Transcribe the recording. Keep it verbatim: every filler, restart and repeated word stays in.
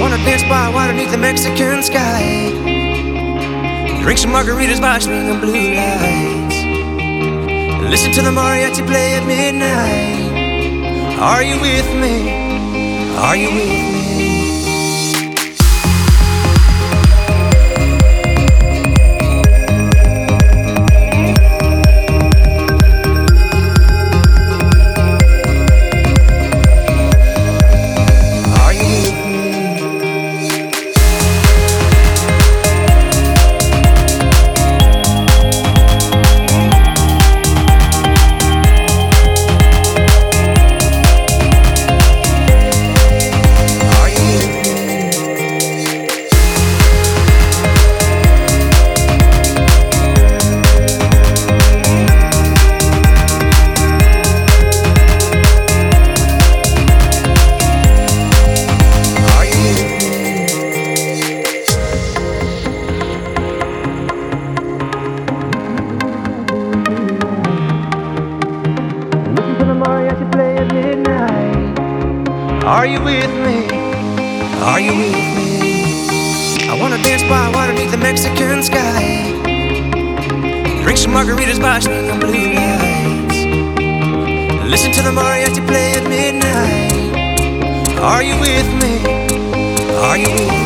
wanna dance by water beneath the Mexican sky. Drink some margaritas by swinging blue lights. Listen to the mariachi play at midnight. Are you with me? Are you with me? Are you with me? Are you with me? I wanna dance by water beneath the Mexican sky. Drink some margaritas by swinging blue lights. Listen to the mariachi play at midnight. Are you with me? Are you with me?